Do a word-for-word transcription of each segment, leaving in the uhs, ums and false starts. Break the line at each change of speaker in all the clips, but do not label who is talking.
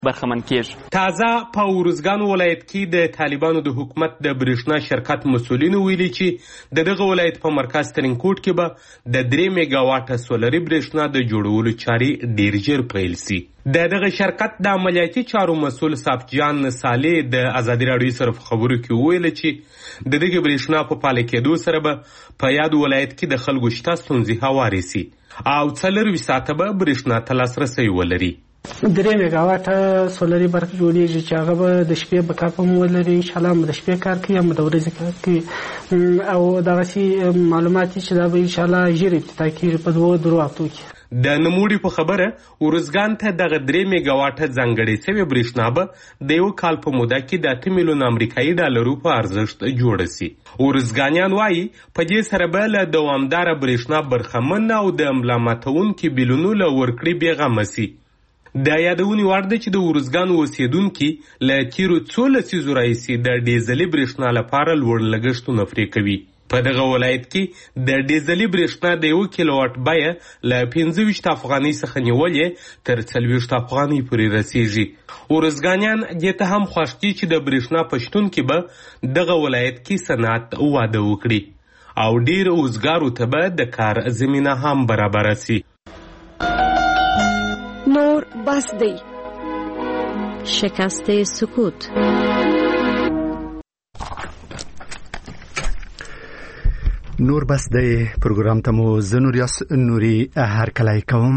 برخمن کیږي.
تازه په ارزګان ولایت کې د طالبانو د حکومت د برېښنا شرکت مسؤلینو ویلي چې د دغه ولایت په مرکز ترینکوټ کې به د درې میگا واټه سولري برېښنا د جوړولو چارې ډیر ژر پیل سي. د دغه شرکت د عملیاتي چارو مسؤل صافجان صالح د ازادي راډیو سره خبرو کې ویل چې د دغه برېښنا په پاله کېدو سره به په یاد ولایت کې د خلکو شته ستونزې هوارې سي او څلور ساعته به برېښنا ته لاسرسی ولري.
درې میگا واټه سولري برق جوړیږي چې هغه به د شپې بکاپ هم ولري. انشاءالله هم د شپې کار کوي هم د ورځې کار کوي او دغسې معلومات چې دا به انشاءالله ژر افتتاح کېږي په دوه درو هفتو کې.
د نوموړي په خبره ارزګان ته دغه درې میگا واټه ځانګړې سوې برېښنا به د یو کال په موده کې د اته میلیون امریکایي ډالرو په ارزښت جوړه سي. ارزګانیان وایي په دې سره به له دوامداره برېښنا برخمن او د ملا ماتونکي بیلونو له ورکړې بېغمه سي. د یادونې وړ ده چې د ارزګان اوسېدونکي له تیرو څو لسیزو راهیسې د ډیزلي برېښنا لپاره لوړ لګښتونه پرې کوي. په دغه ولایت کې د ډیزلي برېښنا د یو کیلو واټ بیه له پنځه ویشت افغانۍ څخه نیولې تر څلوېښت افغانۍ پورې رسیږي. ارزګانیان دې ته هم خوښ دي چې د برېښنا په شتون کې به دغه ولایت کې صنعت واده وکړي او ډیر اوزګارو ته به د کار زمینه هم برابره سي.
نور بس دی.
شکست سکوت.
نور بس دی پروګرام ته مو زه نوریاس نوري هرکلی کوم.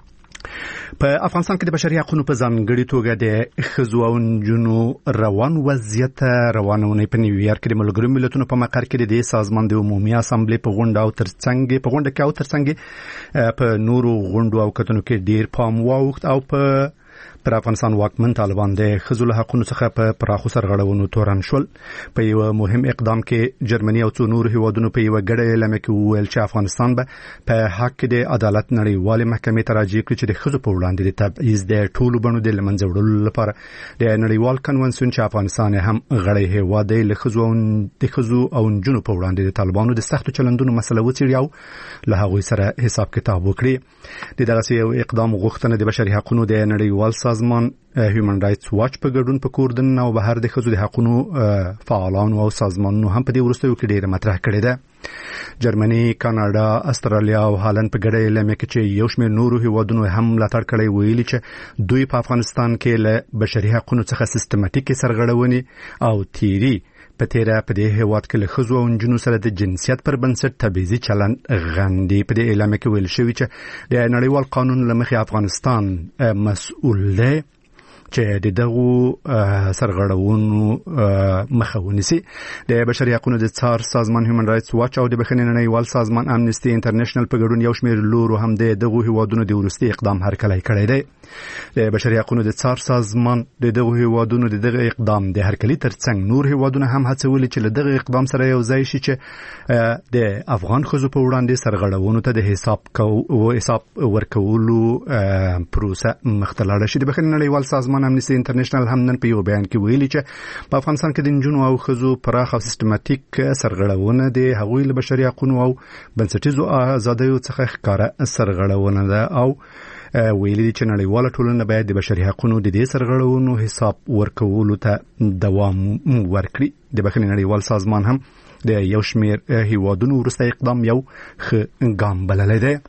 په افغانستان کې د بشري حقوقو په ځانګړي توګه د ښځو او نجونو روان وضعیت روانونه په نیویارک کې د ملګرو ملتونو په مقر کې د دې سازمان د عمومي اسامبلې په غونډه او ترڅنګ په غونډه کې او ترڅنګ په نورو غونډو او کتنو کې ډیر پام واوښت او په پر افغانستان واکمن طالبان د ښځو له حقوقو څخه په پراخو سرغړونو تورن شول. په یو مهم اقدام کې جرمني او څو نور هیوادونو په یو ګډه اعلامیه کې وویل چې افغانستان به په حق کې د عدالت نړیوالې محکمې ته راجع کړي چې د ښځو په وړاندې د تبعیض د ټولو بڼو د له منځه وړلو لپاره د نړیوال کنونسیون چې افغانستان هم غړی هیواد دی له ښځو د ښځو او نجونو په وړاندې د طالبانو د سختو چلندونو مسله وڅېړي او له هغوی سره حساب کتاب وکړي. د دغسې یو اقدام غوښتنه د بشري حقوقو د نړیوال سازمان هیومن رایټس واچ په ګډون په کوردن او بهر د ښځو د حقوقو فعالانو او سازمانونو هم په دې وروستیو کې ډېره مطرح کړې ده. جرمني، کاناډا، استرالیا او هالند په ګډه اعلامیه کې چې یو شمېر نورو هیوادونو هم ملاتړ کړی ویلي چې دوی په افغانستان کې له بشري حقوقو څخه سیستماتیکې سرغړونې او تیري په تیره په دې هیواد کې له ښځو او نجونو سره د جنسیت پر بنسټ تبعیضي چلند غندي. په دې اعلامیه کې ویل شوي چې د نړیوال قانون له مخې افغانستان مسؤل دی چې د دغو سرغړونو مخه ونیسي. د بشري حقوقو د څار سازمان هیومن رایټس واچ او د بخښنې نړیوال سازمان امنیستي انټرنیشنل په ګډون یو شمېر لورو هم د دغو هیوادونو د وروستي اقدام هرکلی کړی دی. د بشري حقوقو د څار سازمان د دغو هیوادونو د دغه اقدام د هرکلي ترڅنګ نور هیوادونه هم هڅولي چې له دغه اقدام سره یو ځای شي چې د افغان ښځو په وړاندې سرغړونو ته د حساب کو حساب ورکولو پروسه مخته لاړه شي. د بخښنې نړیوال سازمان امنیستي انټرنیشنل هم نن په یو بیان کې ویلي چې په افغانستان کې د نجونو او ښځو پراخ او سیستماتیک سرغړونه د هغوی له بشري حقوقو او بنسټیزو ازادیو څخه ښکاره سرغړونه ده او ویلي دي چې نړیواله ټولنه باید د بشري حقوقو د دې سرغړونو حساب ورکولو ته دوام ورکړي. د بخښنې نړیوال سازمان هم د یو شمېر هیوادونو وروستی اقدام یو ښه ګام بللی دی.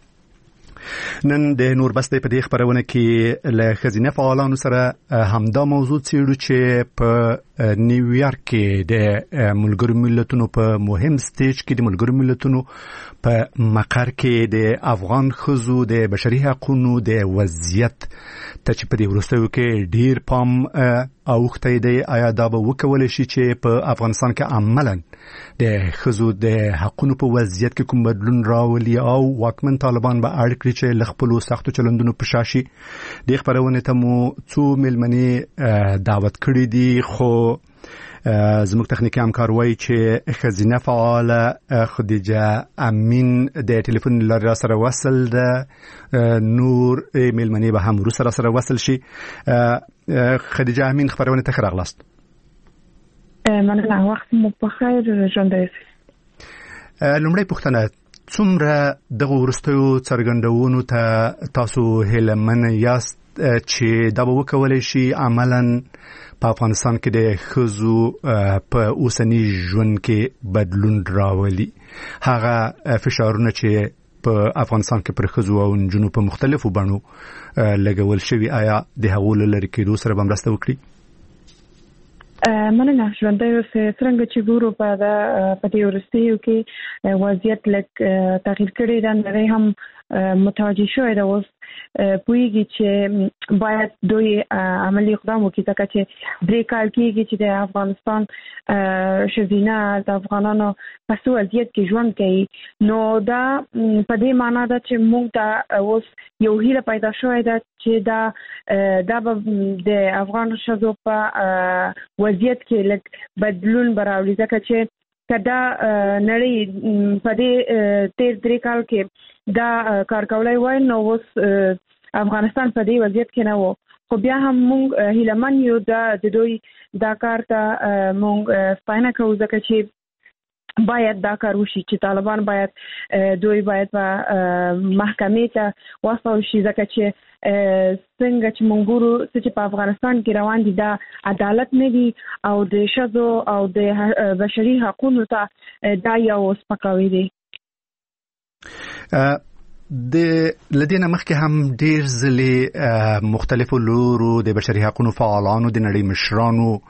نن د نور بس دی په دې خبرونه کې له ښځینه فعالانو سره همدا موضوع څېړو چې په نیویارک کې د ملګرو ملتونو په مهم سټیج کې د ملګرو ملتونو په مقر کې د افغان ښځو د بشري حقوقو د وضعیت ته چې په دې وروستیو کې ډیر پام اوښتی دی. آیا دا به وکولی شي چې په افغانستان کې عملاً د ښځو د حقوقو په وضعیت کې کوم بدلون راولي او واکمن طالبان به اړ کړي چې له خپلو سختو چلندونو په شا شي؟ دې خپرونې ته مو څو میلمنې دعوت کړي دي خو زموږ تخنیکي همکار وایي چې ښځینه فعاله خدیجه امین د ټلیفون له لارې راسره وصل ده. نور میلمنې به هم وروسته راسره وصل شي. خدیجه امین خپرونې ته ښه راغلاست.
مننه، وخت مو بخیر ژوندی اوسئ.
لومړی پوښتنه څومره دغه وروستیو څرګندونو ته تاسو هیلهمن یاست چې دا به وکولای شي عملاً په افغانستان کې د ښځو په اوسني ژوند کې بدلون راولي؟ هغه فشارونه چې په افغانستان کې پر ښځو او نجونو په مختلفو بڼو لګول شوي، آیا د هغو له لرې کېدو سره به مرسته وکړي؟
مننه. ژوندی اوسئ. څرنګه چې ګورو په په دې وروستیو کې وضعیت لږ تغییر کړی دی، نړۍ هم متوجه شوې ده، اوس پوهیږي چې باید دوی عملی اقدام وکړي، ځکه چې درې کال کېږي چې د افغانستان ښځینه د افغانانو په څه وضعیت کې ژوند کوي. نو دا په دې معنا ده چې موږ ته اوس یو هیله پیدا شوې ده چې دا دا به د افغان ښځو په وضعیت کې لږ بدلون به راولي، ځکه چې کدا نړۍ په دې تیر درې کال کې دا کار کولای وای، نو اوس افغانستان په دې وضعیت کې نه و. خو بیا هم موږ هیلهمن یو د دوی دا کار ته موږ ستاینه کوو، ځکه چې باید دا کار وشي چې طالبان باید دوی باید په محکمې ته واستول شي، ځکه چې څنګه چې موږ ګورو چې په افغانستان کې روان دي دا عدالت نه دی او د ښځو او د بشري حقوقو ته دا یو سپکاوی دی.
د لدينا مخکې هم ډیر ځلې مختلفو لورو د بشري حقوقو فعالانو د نړۍ مشرانو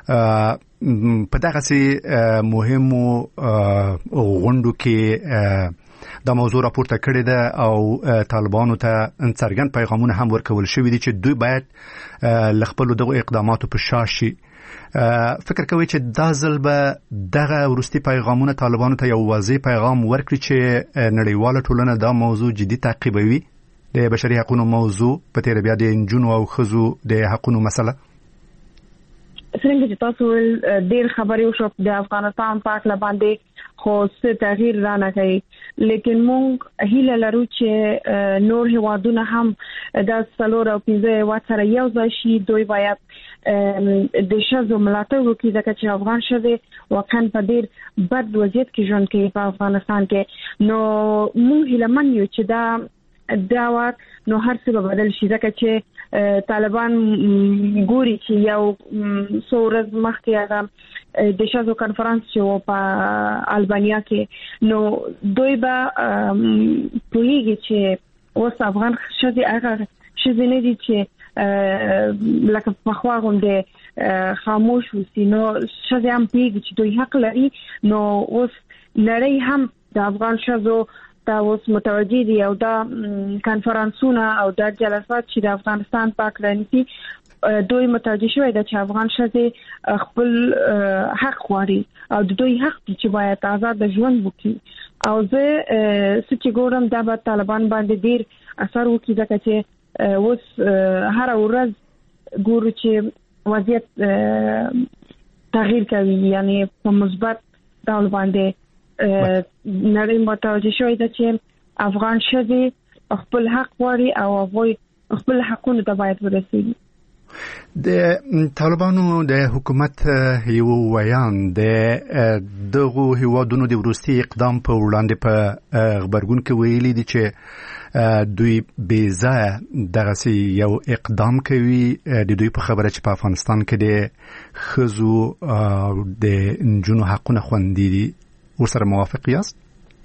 په دغه سي مهمو غونډو کې دا موضوع راپورته کړې ده او طالبانو ته څرګند پیغامونه هم ورکول شوي دي چې دوی باید ل خپل دغه اقداماتو په شا شي. فکر کوي چې دا ځل به دغه ورستي پیغامونه طالبانو ته یو واضح پیغام ورکړي چې نړیواله ټولنه دا موضوع جدي تعقیبوي، د بشري حقوقو موضوع په تیر بیا د نجونو او ښځو د حقوقو مسله؟
څنګه چې تاسو ډېر خبرې وشو د افغانستان په اړه باندې، خو څه تغییر را نه کوي، لیکن موږ هیله لرو چې نور هیوادونه هم د څلور او پنځه هیواد سره یو ځای شي. دوی باید د ښځو ملاتړ وکړي، ځکه چې افغان ښځې واقعا په ډېر بد وضعیت کې ژوند کوي په افغانستان کې. نو موږ هیلهمن یو چې دا دا وخت نو هر څه به بدل شي، ځکه چې طالبان ګوري چې یو څو ورځې مخکې هغه د ښځو کنفرانس چې په البانیا کې، نو دوی به پوهیږي چې اوس افغان ښځې هغه ښځې نه دي چې لکه پخوا غوندې خاموش وسی. نو ښځې هم پوهیږي چې دوی حق لري. نو اوس نړۍ هم د افغان ښځو دا اوس متوجه دي او دا کنفرانسونه او دا جلسات چې د افغانستان په اړه نيسي، دوی متوجه شوی دا چې افغان ښځې خپل حق غواړي او دوی حق دي چې باید آزاد ژوند وکړي. او زه چې ګورم دا به طالبان باندې ډیر اثر وکړي، ځکه چې اوس هر ورځ ګورو چې وضعیت تغییر کوي، یعنی په مثبت ډول باندې نړۍ متوجه شوی ده چې افغان ښځې خپل حق غواړي او هغوی خپل حقونو ته باید ورسیږي.
د طالبانو د حکومت یو ویان د دغه هیوادونو د وروستي اقدام په وړاندې په خبرګون کې ویلي دي چې دوی بې ځایه دغه یو اقدام کوي. د دوی په خبره چې په افغانستان کې د ښځو او د نجونو حقونه خوندي دي، ورسره موافق یاست؟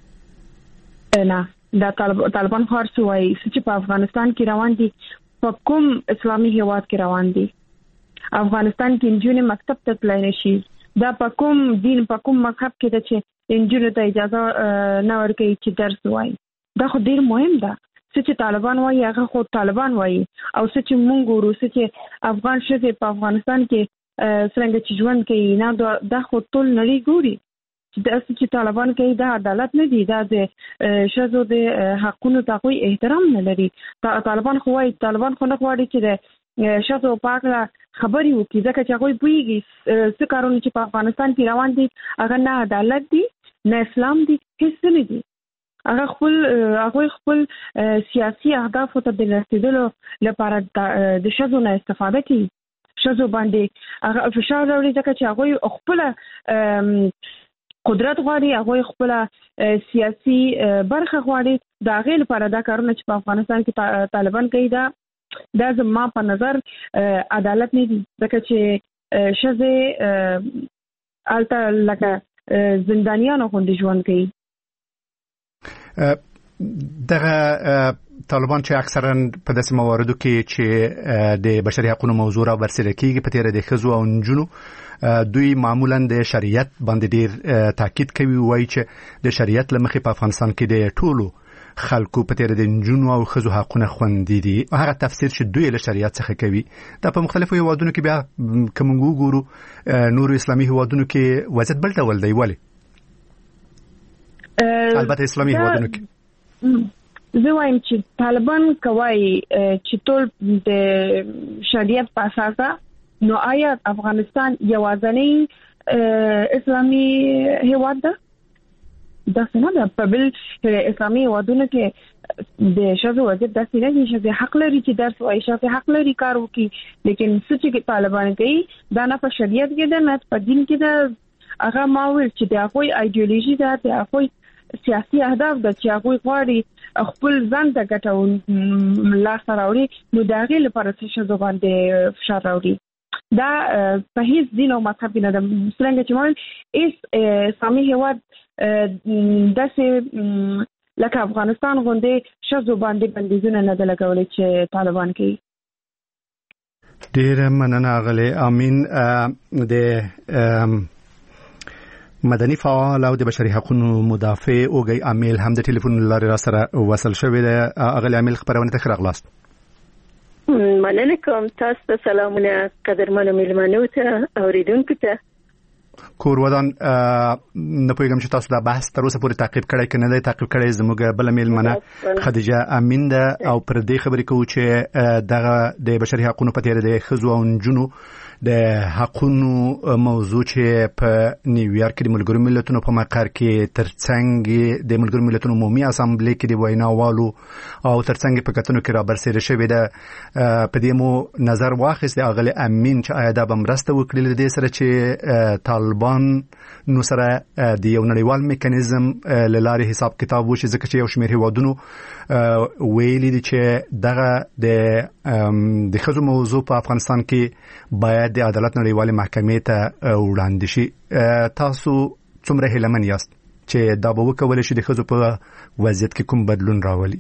نه، دا طالبان خارڅ وایي چې په افغانستان کې روان دي په کوم اسلامي هیواد کې روان دي. افغانستان کې نجونې مکتب ته تللی نشي. دا په کوم دین په کوم مذهب کې ده چې نجونو ته اجازه نه ورکوي چې درس وایي. دا خو ډیر مهم ده. چې طالبان وایي هغه خو طالبان وایي، او چې موږ ګورو چې افغان ښځې په افغانستان کې څنګه چې ژوند کوي، نه دا خو ټول نړۍ ګوري دا چې طالبان کوي دا عدالت نه دی، دا د ښځو د حقونو ته کوئی احترام نه لري. طالبان خو وايي طالبان خو نه غواړي چې د ښځو په اړه خبري وکړي، ځکه چې هغه پوهیږي څه کارونه چې په افغانستان کې روان دي هغه نه عدالت دي نه اسلام دي، هیڅ نه دي. هغه خپل هغه خپل سیاسي اهداف ته د رسیدلو لپاره د ښځو نه استفاده کوي. ښځو باندې هغه فشار راوړي ځکه چې هغه خپل قدرت غواړي، هغه خپل سیاسي برخه غواړي. دا غیر لپاره دا کارونه چې په افغانستان کې طالبان کوي دا دا زما په نظر عدالت نه دي، ځکه چې شزه الته لکه زندانیانو غوندې ژوند کوي.
دغه طالبان چې اکثرا په داسې مواردو کې چې د بشري حقوقو موضوع را برسېره کیږي په تیر د ښځو او نجونو، دوی معمولا د شریعت باندې ډیر تاکید کوي، وایي چې د شریعت لمخې په افغانستان کې د ټولو خلکو په تیر د نجونو او ښځو حقونه خوندي دي. هغه تفسیر چې دوی له شریعت څخه کوي دا په مختلفو هیوادونو کې بیا کوم وګورو نور اسلامي هیوادونو کې وضعیت بل ډول دی. ولې؟ البته اسلامي هیوادونو کې
زه وایم چې طالبان کوي چې ټول د شریعت په اساس، نو آیا افغانستان یوازینی اسلامي هیواد ده؟ دا څنګه ده؟ په بل اسلامي هیوادونو کې د شذو وضعیت داسې نه دي چې حق لري چې درس وایي، چې حق لري کار وکړي، لیکن څه چې طالبان کوي دا نه په شریعت کې ده نه په دین کې ده. هغه ما ویل چې د هغوی ایډیولوژي ده، د هغوی سیاسي اهداف د چې هغه غواړي خپل ځان ته ګټه لاس راوړي، نو د هغې لپاره څه شذو باندې فشار راوړي. دا صحیح دین او مذهب نه ده. څنګه چې مول اس اسلامي هیواد داسې لکه افغانستان غوندې شذو باندې بندیزونه نه ده لګولې چې طالبان کوي.
ډېره مننه غلې امین. د مدني فعال او د بشري حقوقو مدافع اوګي امیل هم د ټلیفون لارې را سره وصل شوی دی. اغلی امیل خبرونه ته راغلاست.
مننه کوم. تاسو ته سلامونه قدرمنو میلمنو ته اوریدونکو ته.
کور ودان نه پوهیږم چې تاسو دا بحث تر اوسه پورې تعقیب کړی که نه دی تعقیب کړی. زموږ بل میلمنه خدیجه امین ده او پر دې خبرې کوو چې دغه د بشري حقوقو په تیر د ښځو او نجونو د حقونو موضوع چې په نیویارک کې د ملګرو ملتونو په مقر کې ترڅنګ د ملګرو ملتونو عمومي اسامبلې کې د ویناوالو او ترڅنګ په کتنو کې را برسېره شوې ده. په دې مو نظر واخیست اغلی امین چې آیا دا به مرسته وکړي له دې سره چې طالبان نو سره د یو نړیوال میکانیزم له لارې حساب کتاب وشي، ځکه چې یو شمېر هیوادونو ویلي دي چې دغه د د ښځو موضوع په افغانستان کې باید د عدالت نړیوالې محکمې ته وړاندې شي. تاسو څومره هیلمن یاست چې دا به وکولی شي د ښځو په وضعیت کې کوم بدلون راولي؟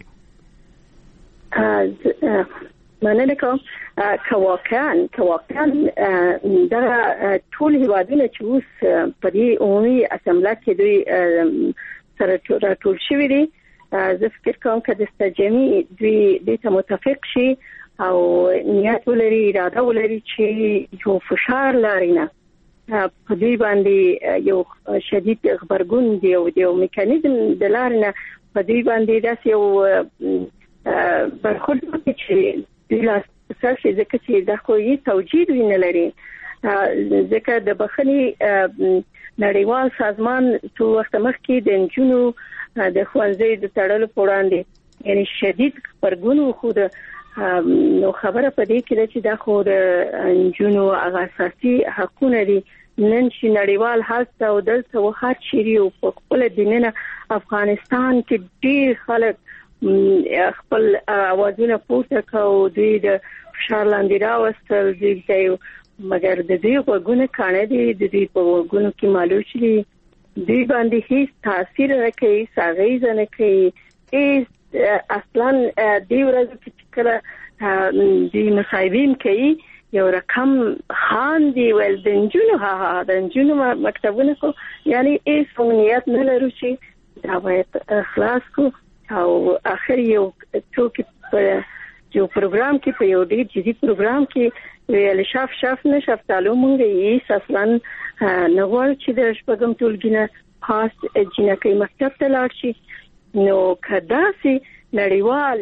مننه کوم. که واقعا که واقعا دغه ټول هیوادونه چې اوس په دې عمومي اسامبله کې دوی سره راټول شوي دي، زه فکر کوم که د استجامي دوی دې ته متفق شي او نیت ولري، اراده ولري چې یو فشار لري نه په دوی باندې یو شدید خبرګون دی او یو میکانیزم د لارې نه په دوی باندې داسې یو برخورد وکړي چې دوی لاس سرشي، ځکه چې دا خو یې توجید وی نه لري. ځکه د بخښنې نړیوال سازمان څو وخت مخکې د نجونو د ښوونځي د تړلو په وړاندې یعنی شدید خبرګون وښود. نو خبره په دې کې ده چې دا خو د نجونو هغه اساسي حقونه دي. نن چې نړیوال هڅه او دلته و هر چیرې او په خپل دینه افغانستان کې ډېر خلک خپل اوازونه پورته کوي، دوی د فشار لاندې راوستل دي، مګر د دې وګونه کانه دي د دې په وګونو کې معلوم شي دوی باندې هیڅ تاثیر نه کوي، ساغیز نه کوي. هیڅ اصلا دی ورځ چې کله دی مصاحبین کوي یو رقم خان دی ول د نجونو ها د نجونو مکتبونه کو یعنی هیڅ نیت نه لري چې دا باید خلاص کو او اخر یو څوک په یو پروګرام کې په یو ډیر جدي پروګرام کې ویل شاف شاف نه شاف تعلم مونږ یې اصلا نغول چې د شپږم ټولګینه خاص جنکې مکتب ته لاړ شي. نو کداسي نړیوال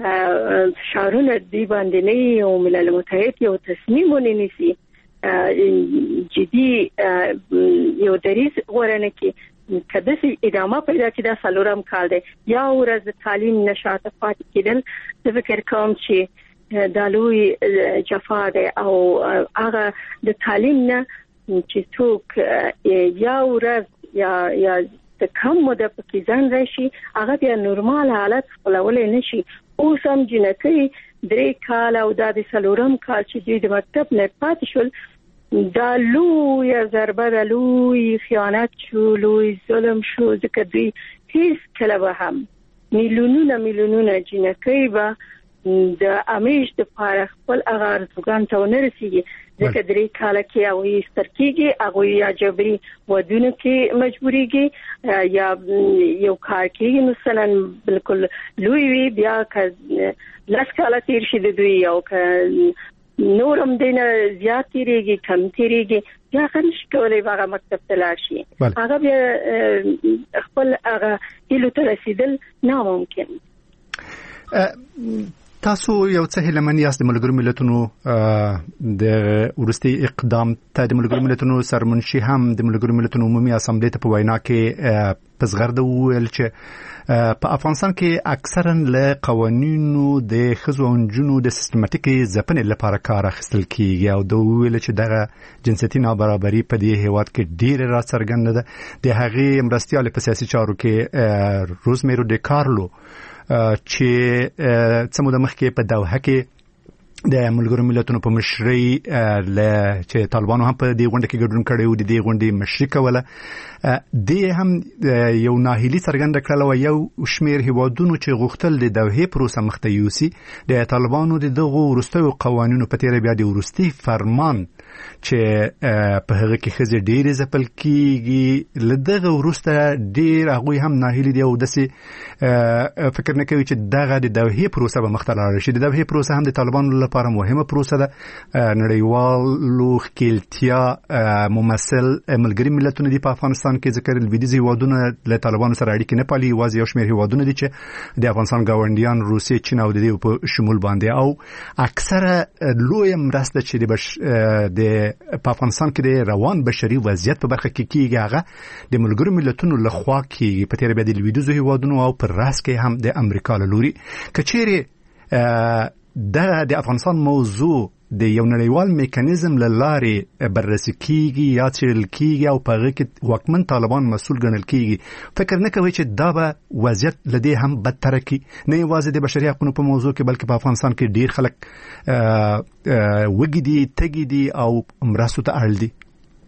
شارونه دی باندې نه او ملل متحد یو تصمیم ونیسي جدي یو دریس ورنه کې کداسي ادامه پیدا کړي. دا سلورم کال دی یا ورځ تعلیم نشاط پاتې کېدل. زه فکر کوم چې د لوی جفا دی او هغه د تعلیم نه چې څوک یا ورځ یا یا د کم مده پکې ځان راشي هغه بیا نورمال حالت خپلولای نشي. اوس هم جنکۍ درې کال او د سلورم کال چې دوی د مکتب نه پاتې شول دا لوی ضربه د لوی خیانت شو، لوی ظلم شو، ځکه دوی هیڅ کله به هم میلیونونه میلیونونه جنکۍ به د امیش د پاره خپل هغه ارزوګان ته ونرسیږي، ځکه درې کاله کې هغوی سترکیږي، هغوی یا جبري ودونه کې مجبوریږي یا یو کار کېږي مثلا بالکل لوی وي، بیا که لس کاله تیر شي د دوی او که نورم دینه زیات تیریږي کم تیریږي بیا هغه نشي کولی هغه مکتب ته لاړ شي، هغه بیا خپل هغه هیلو ته رسیدل ناممکن.
تاسو یو څه هیلمن یاست د ملګرو ملتونو د ورستي اقدام ته د ملګرو ملتونو سرمنشي هم د ملګرو ملتونو عمومي اسامبلې ته په وینا کې په زغرده ویل چې په افغانستان کې اکثرا له قوانینو د ښځو او نجونو د سیستماتیکي ځپنې لپاره کار اخیستل کیږي او د ویل چې دغه جنسیتي نابرابري په دې هیواد کې ډېر راڅرګنده ده. د هغې مرستیال په سیاسي چارو کې روزمیرو ډي کارلو چې څه موده مخکې په دوحه کې د ملګرو ملتونو په مشرۍ له چې طالبانو هم په دې غونډه کې ګډون کړی و، د دې غونډې مشري کوله، دې هم یو ناهیلي څرګنده کړله و یو شمېر هیوادونو چې غوښتل د دوحې پروسه مخته یوسي د طالبانو د دغو وروستیو قوانینو په تېره بیا د وروستي فرمان چې په هغه کې ښځې ډېرې ځپل کېږي له دغه وروسته ډېر هغوی هم ناهیلي دي او داسې فکر نه کوي چې دغه د دوحې پروسه به مخته لاړه شي. د دوحې پروسه هم د طالبانو لپاره مهمه پروسه ده. نړیوالو ښکېلتیا ممثل ملګري ملتونه دي په افغانستان کې، ځکه لویدیځ هیوادونه له طالبانو سره اړیکې نه پالي، یوازې یو شمېر هیوادونه دي چې د افغانستان ګاونډیان روسیې، چین او د دې په شمول باندې او اکثره لویه مرسته چې د د په افغانستان کې د روان بشري وضعیت په برخه کې کېږي هغه د ملګرو ملتونو لخوا کېږي، په تېره بیا د لویدیځو هیوادونو او پر راس کې هم د امریکا له لوري. که چیرې د افغانستان موضوع د یو نړیوال میکانیزم له لارې بررسي کېږي یا څېړل کېږي او په هغه کې واکمن طالبان مسؤل ګڼل کېږي، فکر نه کوي چې دا به وضعیت له دې هم بدتره کړي؟ نه یوازې د بشري حقونو په موضوع کې بلکې په افغانستان کې ډېر خلک وږي دي، تږي دي او مرستو ته اړ دي.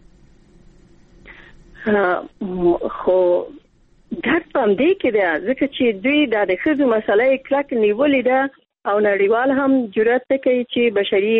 خو ګډ پام دی کې ده، ځکه چې دوی د ښځو مسله کلک نیولې ده او نړیوال هم جرأت کوي چې بشري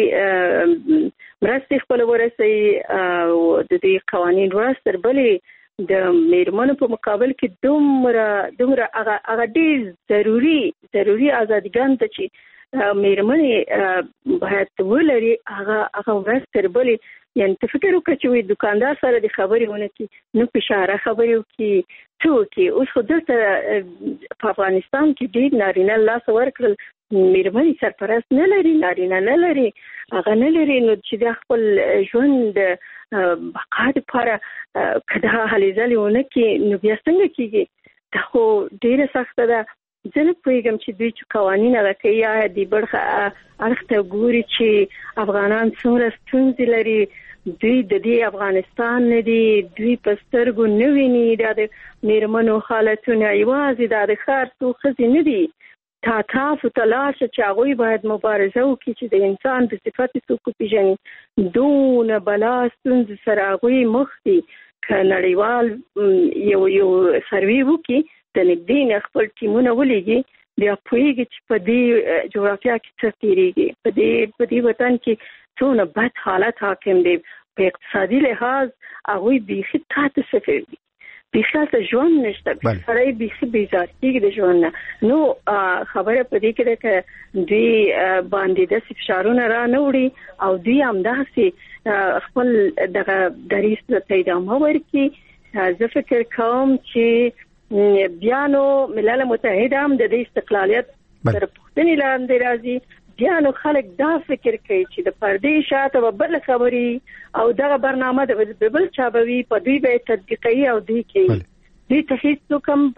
مرستې خپل ورسوي او د دې قوانین ورسره بلې د میرمنو په مقابل کې دومره دومره هغه هغه ډېر ضروري ضروري ازادګان ته چې میرمنې باید ولري هغه هغه ورسره بلې. یعنی ته فکر وکړه چې وي دکاندار سره د خبرې ونه کې نو په اشاره خبرې وکړي څه وکړي. اوس خو دلته په افغانستان کې ډېر نارینه لاس ورکړل، میرمنې سرپرست نه لري، نارینه نه لري، هغه نه لري، نو چې د خپل ژوند د بقا دپاره که دا هلې ځلې ونه کړي نو بیا څنګه کېږي؟ دا خو ډېره سخته ده. زه نه پوهېږم چې دوی چې قوانین هغه کوي یا د برخه اړخ ته ګوري چې افغانان څومره ستونزې لري. دوی د دې افغانستان نه دي، دوی په سترګو نه ویني دا د میرمنو حالتونه، یوازې دا د ښار څو ښځې نه دي. تا تاسو ته لاړ شه چې هغوی باید مبارزه وکړي چې د انسان په صفت یې څوک وپېژني. دونه بلا ستونزې سره هغوی مخ دي. که نړیوال یو یو سروې وکړي د نږدې نه خپل ټیمونه ولېږي بیا پوهېږي چې په دې جغرافیا کې څه تېرېږي، په دې په دې وطن کې څونه بد حالت حاکم دی. په اقتصادي لحاظ هغوی بیخي تحت صفر دي، بیخي هلته ژوند نشته، سړی بیخي بیزار کېږي د ژوند نه. نو خبره په دې کې ده که دوی باندې داسې فشارونه را نه وړي او دوی همداسې خپل دغه دریځ ته ادامه ورکړي. زه فکر کوم چې بیا نو ملل متحده هم د دې استقلالیت تر پوښتنې لاندې راځي. بیا نو خلک دا فکر کوي چې د پردې شاته به بل خبرې او دغه برنامه د بل چا به وي، په دوی به تطبیقوي او دوی کوي. دوی ته هیڅ کوم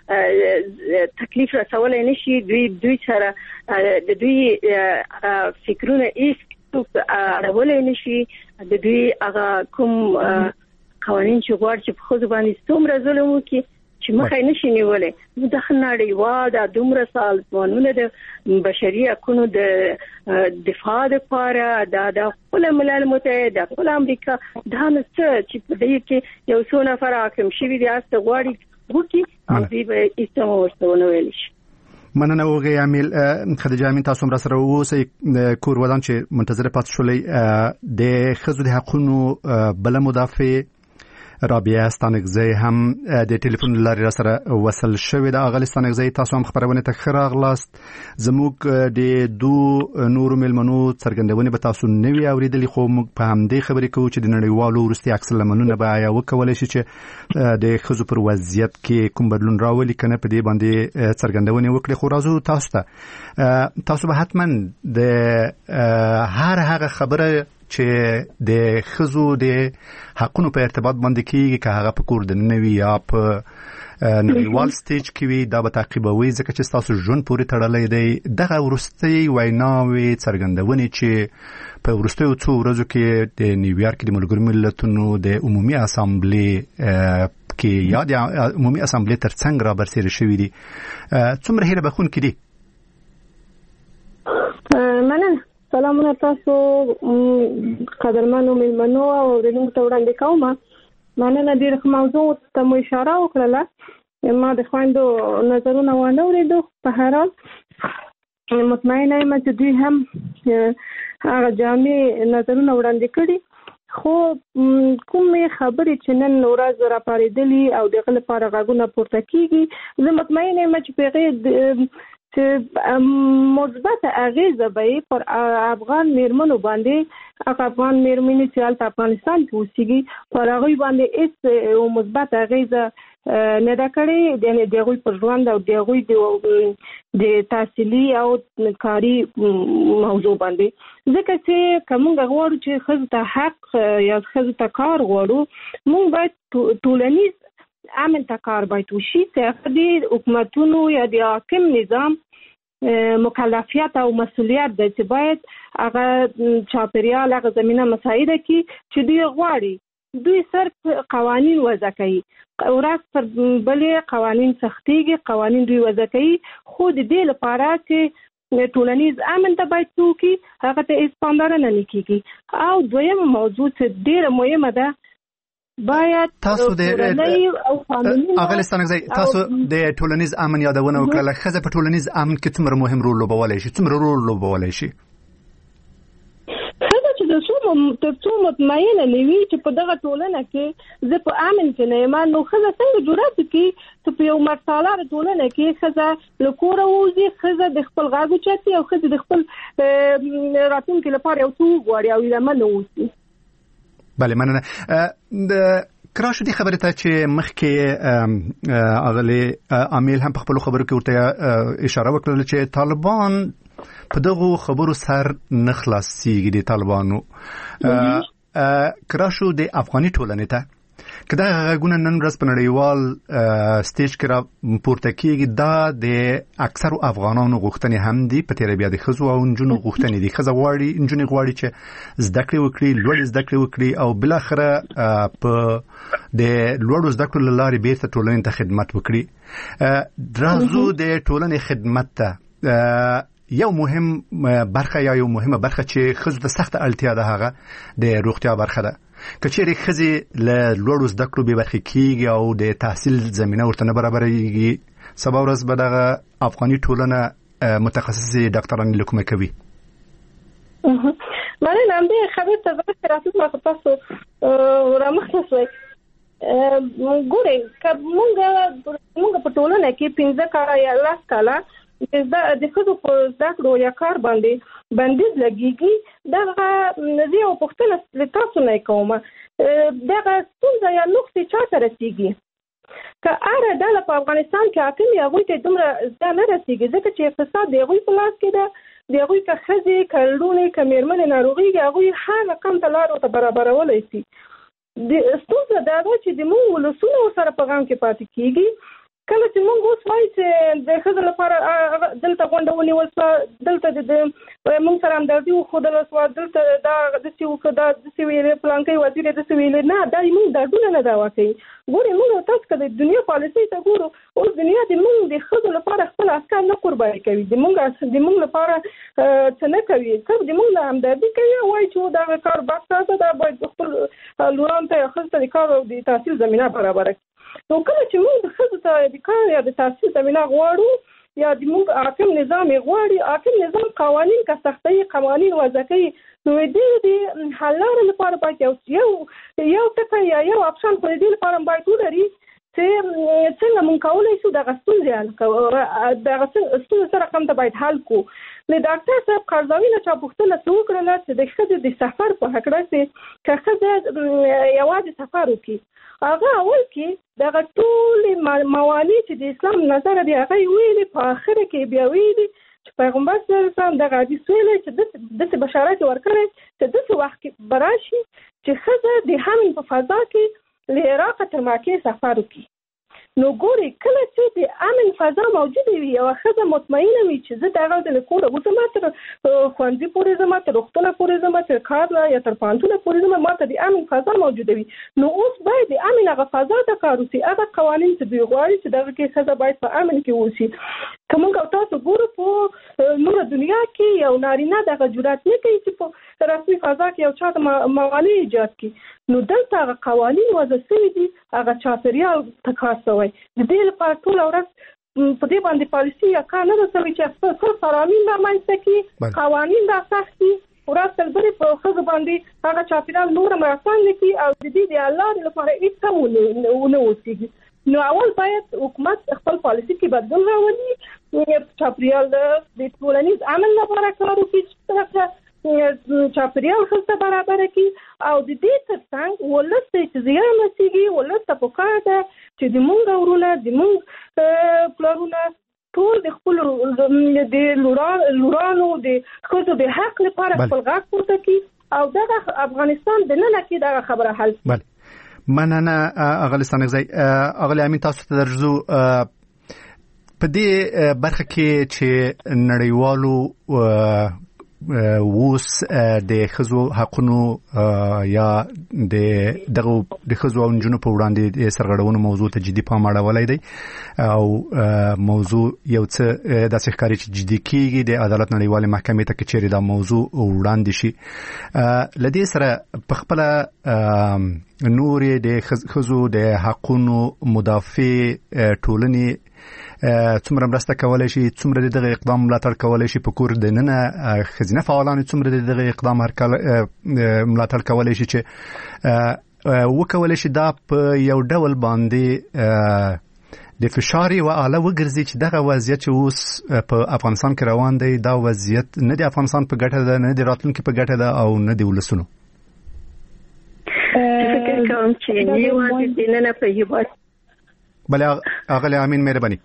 په تکلیف رسولی نشي. دوی دوی سره د دوی فکرونه هیڅ څوک اړولی نشي. د دوی هغه کوم قوانين چې غواړي چې په خو باندې څومره ظلم وکړي چې مخه نشي نیولای. نو د نړیوال د دومره سازمانونو د بشري حقوقو د دفاع لپاره د د خپل ملل متحد د خپل امریکا دا نه چې په دې کې یو څو نفر حاکم شوي دي است غواړي وکي او دې به استمو ورسونه ویل شي.
مننه وګي عامل خدیجه امین تاسو را سره اوسئ کور ودان چې منتظر پات شولې د خزو د حقوقو بل مدافع رابعه ستانکزی هم د ټلیفون لارې را سره وصل شوې ده. اغلی ستانکزی تاسو هم خبرونه ته ښه راغلاست. زموږ د دو نورو مېلمنو څرګندونې به تاسو نه وي اورېدلې خو موږ په همدې خبرې کوو چې د نړیوالو وروستي عکس العملونه به آیا وکولی شي چې د ښځو پر وضعیت کې کوم بدلون راولي که نه په دې باندې څرګندونې وکړي. خو راځو تاسو ته تاسو به حتما د هر هغه خبره چې د خزو د حقونو په ارتباط باندې کیږي که هغه په کور د نوي یا په نړیوال سټیج کې وي دا به تعقیبوي ځکه چې تاسو ژوند پورې تړلی دی. دغه وروستۍ ویناوې څرګندونې چې په وروستیو څو ورځو کې د نیویارک د ملګرو ملتونو د عمومي اسامبلې کې یا د عمومي اسامبلې ترڅنګ را برسېره شوي دي څومره هیله بخونکي دي؟
مننه. سلامونه تاسو قدرمنو مېلمنو او ورونو ته وړاندې کوم. مننه ډېر موضوع ته مو اشاره وکړه. ما د خويندو نظرونه ونه اورېدو په هر حال مطمئنه یم چې دوی هم هغه جامع نظرونه وړاندې کړي. خو کومې خبرې چې نن ورځ را پارېدلې او دغه لپاره غږونه پورته کیږي زه مطمئنه یم چې په چې مثبت اغیزه به پر افغان میرمنو باندې هغه افغان میرمنې چې هلته افغانستان کې اوسېږي پر هغوی باندې هېڅ مثبت اغیزه نه ده کړې یعنې د هغوی پر ژوند او د هغوی د تحصیلي او کاري موضوع باندې. ځکه چې که موږ غواړو چې ښځو ته حق یا ښځو ته کار غواړو موږ باید ټولنیز امن ته کار باید وشي چې د حکومتونو یا د حاکم نظام مکلفیت او مسؤلیت دی چې باید هغه چاپیریال هغه زمینه مساعده کړي چې دوی غواړي. دوی صرف قوانین وضع کوي ورځ پر بلې قوانین سختېږي قوانین دوی وضع کوي خو د دې لپاره چې ټولنیز امن ته باید څوکي هغه ته هېڅ پاملرنه نه کېږي. او دویمه موضوع چې ډېره مهمه ده باید
تاسو د اغلی ستانکزی تاسو د ټولنیز امن یادونه وکړه. ښځه په ټولنیز امن کې څومره مهم رول لوبولی شي څومره رول لوبولی شي؟
ښځه چې د څو تر څو مطمئنه نه وي چې په دغه ټولنه کې زه په امن کې نه یم نو ښځه څنګه جرأت وکړي چې په یو مرسالاره ټولنه کې ښځه له کوره ووځي ښځه د خپل غږ اوچتي او ښځه د خپل راتلونکي لپاره یو څه وغواړي او هیلهمنه اوسي.
بله مننه. د کراشو دی خبره ته چې مخکې اغلی عامل هم په خپل خبرو کې ورته اشاره وکړه چې طالبان په دغه خبرو سر نه خلاصيږي. د طالبانو کراشو د افغاني ټولنې ته که دا غږونه نن ورځ په نړیوال سټیج کې را پورته کېږي دا د اکثرو افغانانو غوښتنې هم دي په تېره بیا د ښځو او نجونو غوښتنې دي. ښځه غواړي نجونې غواړي چې زده کړې وکړي لوړې زده کړې وکړي او بالاخره په د لوړو زده کړو له لارې بیرته ټولنې ته خدمت وکړي. راځو د ټولنې خدمت ته یو مهم برخه یا یو مهمه برخه چې ښځو ته سخته اړتیا ده هغه د روغتیا برخه ده. که چیرې ښځې له لوړو زده کړو بې برخې کېږي او د تحصیل زمینه ورته نه برابرېږي سبا ورځ به دغه افغاني ټولنه متخصصې ډاکټرانې له کومه کوي؟
مننه. همدې خبرې ته زه راتلم خو تاسو رامخته شوئ. ګورئ که موږ موږ په ټولنه کې پنځه کاله یا لس کاله د ښځو په زده کړو یا کار باندې بندیز لګېږي دغه زه یو پوښتنه له تاسو نه کوم دغه ستونزه یا نقصې چا ته رسېږي؟ که هره ډله په افغانستان کې حاکم وي هغوی ته دومره زده نه رسېږي ځکه چې اقتصاد د هغوی په لاس کې ده د هغوی که ښځې که لوڼې که مېرمنې ناروغېږي هغوی هر رقم ته لار ورته برابرولی شي. د ستونزه دا ده چې د موږ ولسونه ورسره په غم کې پاتې کېږي
کله چې موږ اوس وایو چې د ښځو لپاره دلته غونډه ونیول شوه، دلته د موږ سره همدردي وښودله شوه، دلته دا داسې وکړه، دا داسې ویلې، فلانکی وزیر یې داسې ویلې. نه، دا موږ دردونه نه دعوا کوي. ګورئ موږ تاسو که د دنیا پالیسۍ ته ګورو، اوس دنیا د موږ د ښځو لپاره خپل عسکر نه قرباني کوي، د موږ د موږ لپاره څه نه کوي، صرف د موږ نه همدردي کوي، وایي چې دغه کار بس ده، دا باید خپل لورانو ته یا ښځو ته د کار او د تحصیل زمینه برابره کړي. نو کله چې موږ د ښځو ته د کار یا د تحصیل زمینه غواړو یا د موږ حاکم نظام یې غواړي، حاکم نظام قوانین که سختوي، قوانین وضع کوي، نو د دې حل لارې لپاره باید یو یو ټکی یا یو اپشن خو د دې لپاره باید ولري چې څنګه موږ کولی شو دغه ستونزې حل کړو، دغه ستونزې سره کوم ته باید حل کړو. له ډاکټر صاحب قرضاوي نه چا پوښتنه څه وکړله چې د ښځې د سفر په هکله چې که ښځه یوازې سفر وکړي، هغه اول کې دغه ټولې موانع چې د اسلام نظره دي هغه یې ویلي، په اخره کې بیا ویلي چې پیغمبر صلی الله علیه وسلم دغه حدیث ویلی چې داسې بشارت ورکړی چې داسې وخت کې به راشي چې ښځه د حمل په فضا کې له عراقه تر مکې سفر وکړي. نو ګورئ کله چې د امن فضا موجوده وي، یوه ښځه مطمئنه وي چې زه د هغه د کوره وځم، تر ښوونځي پورې ځم، تر روغتونه پورې ځم، تر کار یا تر پوهنتونه پورې ځم، ما ته د امن فضا موجوده وي. نو اوس باید د امن هغه فضا ته کار وشي، هغه قوانین چې دوی غواړي چې دغه کې ښځه باید په امن کې اوسي. که موږ او تاسو ګورو په نوره دنیا کې یو نارینه دغه جرأت نه کوي چې په رسمي فضا کې یو چا ته موانع ایجاد کړي. نو دلته هغه قوانین وضع شوي دي، هغه چاپېریال ته کار شوی. د دې لپاره ټوله ورځ په دې باندې پالیسي یا کار نه ده شوی چې خپل فرامین رامنځته کړي، قوانین را سخت کړي، ورځ تر بلې په ښځو باندې هغه چاپېریال نور هم راڅانګه کړي او د دې د حل لارې لپاره هېڅ هم ونه اوسېږي. نو اول باید حکومت خپل پالیسي کې بدلون راولي، چاپېریال د ټولنیز امن لپاره کار وکړي، چاپېریال ښځو ته برابره کړي او د دې تر څنګ ولس ته چې زیان رسېږي، ولس ته پکار ده چې د موږ ورونه، د موږ پلرونه ټول د خپلو د لورانو د ښځو د حق لپاره خپل غږ پورته کړي او دغه افغانستان دننه کې دغه خبره حل کړي.
مننه اغلی ستانکزی. اغلی امین تاسو ته درځو په دې برخه کې چې نړیوالو اوس د ښځو حقونو یا د دغه د ښځو او نجونو په وړاندې د سرغړونو موضوع ته جدي پام اړولی دی او موضوع یو څه داسې ښکاري چې جدي کېږي د عدالت نړیوالې محکمې ته که چیرې دا موضوع وړاندې شي. له دې سره په خپله نورې د ښځو د حقونو مدافع ټولنې څومره مرسته کولای شي، څومره د دغه اقدام ملاتړ کولای شي، په کور دننه ښځینه فعالان څومره د دغه اقدام ملاتړ کولای شي چې وکولای شي دا په یو ډول باندې د فشار و اعلی وګرځي چې دغه وضعیت چې اوس په افغانستان کې روان دی دا وضعیت نه د افغانستان په ګټه ده، نه د راتلونکي په ګټه ده او نه د ولسونو.
فکر کوم چې نیوازې دننه په هیواد
بله اغلی امین مهرباني.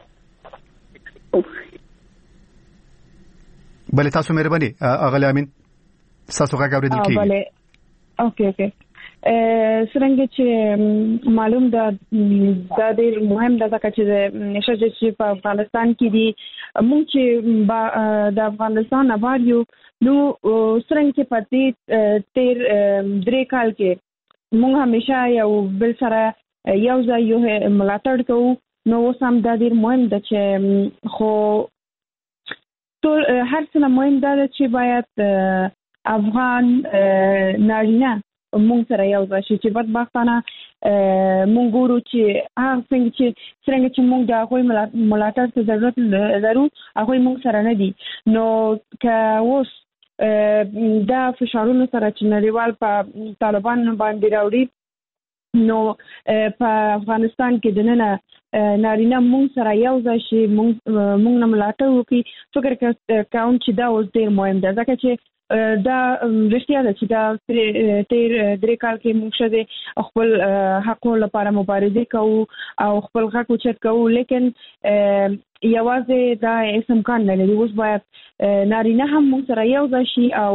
بله تاسو مهرباني اغلی امین تاسو غږ اوریدل کیږي.
بله اوکې اوکې څرنګه چې معلوم ده دا ډېر مهم ده ځکه چې نشه چې په افغانستان کې دي موږ چې د افغانستان آباد یو نو څرنګه چې په دې تیر درې کال کې موږ همیشه یو بل سره یو ځای یو ملاتړ کوو. نو اوس هم دا ډېر مهم ده چې خو ټول هر څه نه مهم دا ده چې باید افغان نارینه موږ سره یو ځای شي چې بدبختانه موږ ګورو چې هغه څنګه چې څرنګه چې موږ د هغوی ملاتړ ته ضرورت لرو هغوی موږ سره نه دي. نو که اوس دا فشارونو سره چې نړیوال په طالبان باندې راوړي نو په افغانستان کې دننه نارینه مونږ سره یو ځای شي، مونږ مونږ نه ملاتړ وکړي. فکر کوم چې دا اوس ډېر مهم ده ځکه چې دا رښتیا ده چې دا تیر درې کال کې مونږ ښځې خپل حقونو لپاره مبارزې کوو او خپل غږ اوچت کوو، لیکن یوازې دا هیڅ امکان نه لري. اوس باید نارینه هم مونږ سره یو ځای شي او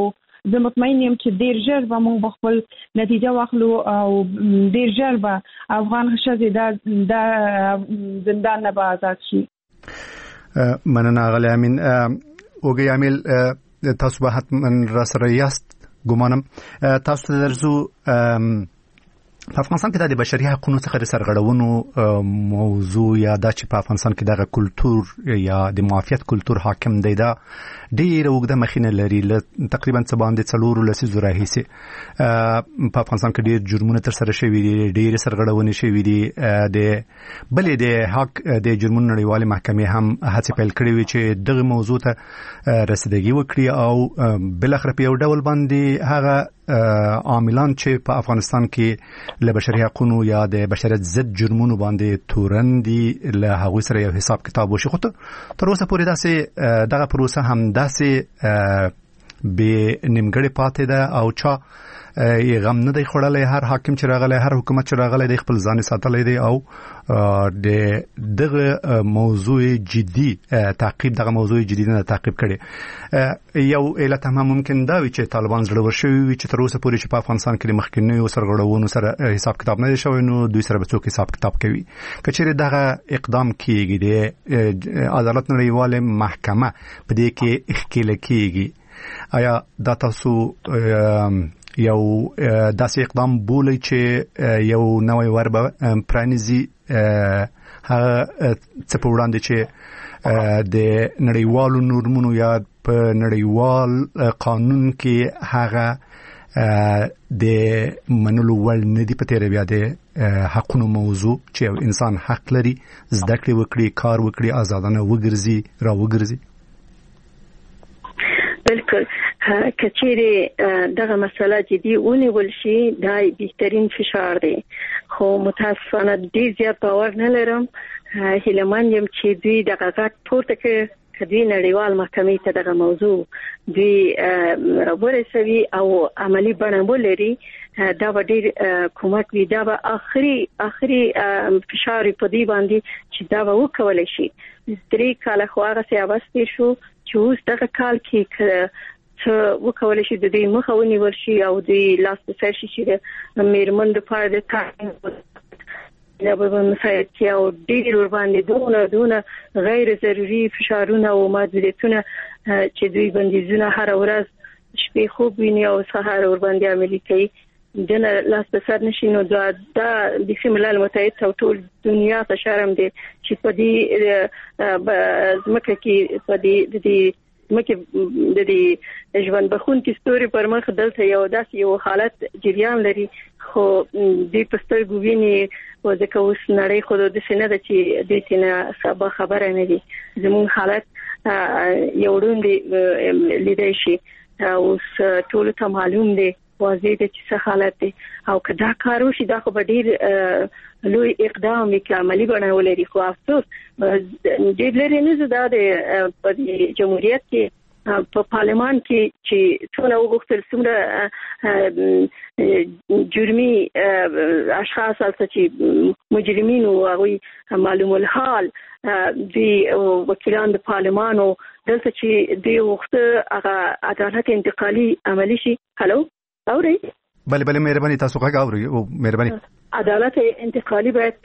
زه مطمئن یم چې ډیر ژر به موږ خپل نتیجه واخلو او ډیر ژر به افغان ښځې د د زندان نه به آزاد شي.
مننه غلی امین. اوګي امیل تاسو به حتما را سره یاست ګمانم. تاسو درځو په افغانستان کې د بشري حقوقو څخه د سرغړونو موضوع یا د چې په افغانستان کې دغه کلچر یا د معافیت کلچر حاکم دی دا ډیر وګړه مخینه لري تقریبا څه باندې څلور لسیزو راهیسي په افغانستان کې ډیر جرمونه تر سره شوي دي ډیر سرغړونې شوي دي د بلې د حق د جرمونو نړیوالې محکمې هم هڅه پیل کړې وي چې دغه موضوع ته رسیدګي وکړي او بل اخر په یو ډول باندې هغه عاملان چې په افغانستان کې له بشري حقوقو یا د بشریت ضد جرمونو باندې تورن دي له هغه سره یو حساب کتاب وشي. خو تر اوسه پورې داسې دغه پروسه هم داسې به نیمګړې پاتې ده او چا یې غم نه دی خوړلی. هر حاکم چې راغلی هر حکومت چې راغلی د خپل ځان ساتلی دی او د دغه موضوع جدي تعقیب دغه موضوع جدي نه تعقیب کړي. یو علت هم ممکن دا وي چې طالبان زړه ورشوي وي چې تر اوسه پورې چې په افغانستان کې د مخکینیو سرغړونو سره حساب کتاب نه دی شوی نو دوی سره به څوک حساب کتاب کوي. که چیرې دغه اقدام کیږي د عدالت نړیواله محکمه په دې کې ښکېله کیږي آیا دا تاسو یو داسې اقدام بولي چې یو نوې ور به پرانیزي هغه څه په وړاندې چې د نړیوالو نورمونو یا په نړیوال قانون کې هغه د منلو ول نه دی په تیر بیا د حقونو موضوع چې یو انسان حق لري زده کړې وکړي کار وکړي آزادانه وګرځي را وګرځي.
بالکل کچېره دغه مسله جدي ونیول شي دا بهترین فشار دی خو متاسفانه ډیر زیات باور نه لرم. هیلمان یم چې دوی دغه غټ پورته کې کدی نړیوال محکمې ته دغه موضوع دوی ورسوي او عملی بڼه ولري دا به ډیر کومک وي. دا به اخري اخري فشار په دی باندې چې دا به وکولای شي. درې کاله خو هغه سیاوستي شو چې اوس دغه کال کې چې وکولای شي د دې مخه ونیول شي او د لاس په سر شي چې میرمن د پاره د تعلیم دا به مسایل او ډیر ور باندې دونه دونه غیر ضروري فشارونه او محدودیتونه چې دوی بندیزونه هر ورځ شپې خوب ویني او سهار ور باندې عملي کوي دنه لاس په سر نشي. نو دا د ملل متحد او ټول دنیا ته شرم دی چې په دې ځمکه کې په دې د مکه د دې ژوند بخون کې ستوري پر مخ دلته یو داسې یو حالت جریان لري خو دې پستر ګویني او د کوس نړۍ خو د سینې د چې د تینا سبا خبره نه دي. زمون حالت یو وړاندې لیدای شي او ټول ته معلوم دی واضح دي چې څه حالت دی او کدا کارو شي دا خو ډیر لوی اقدام کې عملی بڼه ولري. خو افسوس ډیر لري نه زده د په جمهوریت کې په پارلمان کې چې څونه وګورل څومره جرمي اشخاص چې مجرمین او هغه معلوم الحال دی وکیلان د پارلمان او دلته چې دی وخت هغه عدالت انتقالي عملی شي. هلو اوري
بله بله مهرباني تاسو غږ اوري او مهرباني
عدالت انتقالي باید